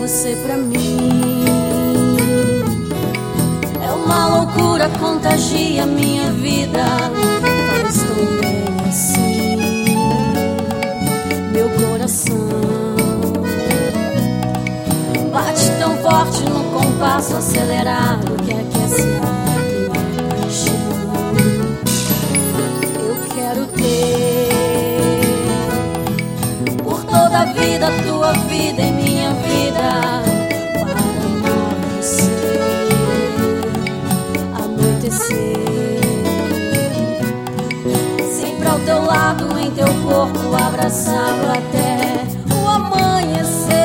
você pra mim. É uma loucura, contagia minha vida. Faz tão bem assim, meu coração bate tão forte no compasso acelerado que aquece a minha paixão. Eu quero ter por toda a vida, tua vida e minha vida, para anoitecer, sempre ao teu lado, em teu corpo, abraçado até o amanhecer.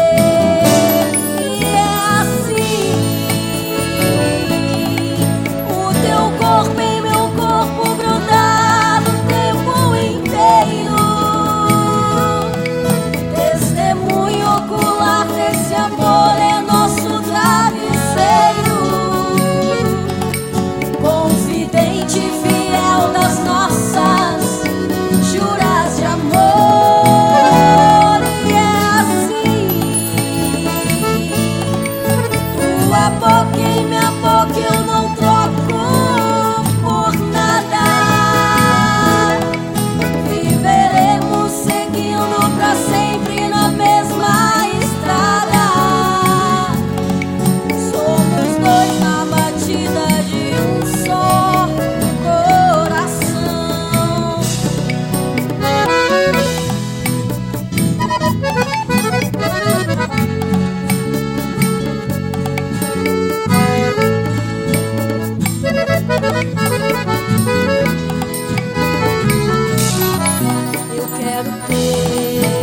Eu quero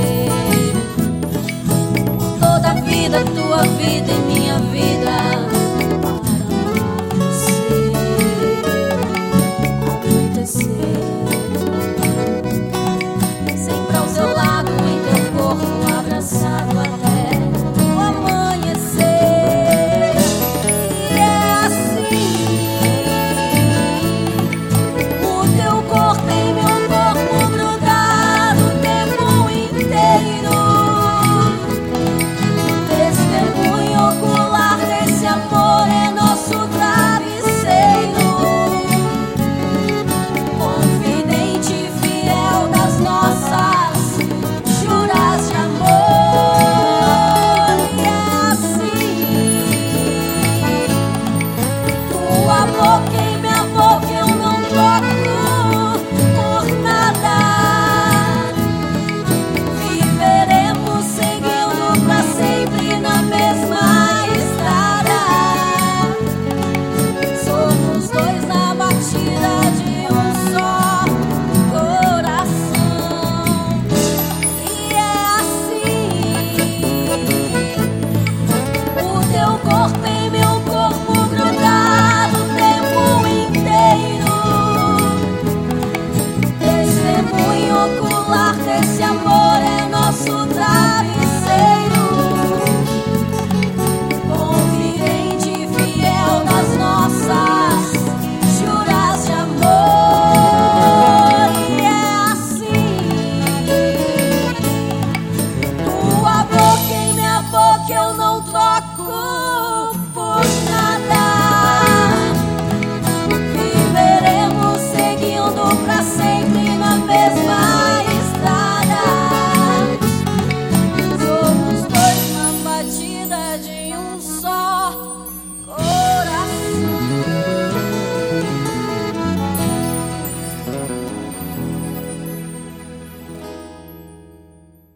ter toda a vida, tua vida e minha vida.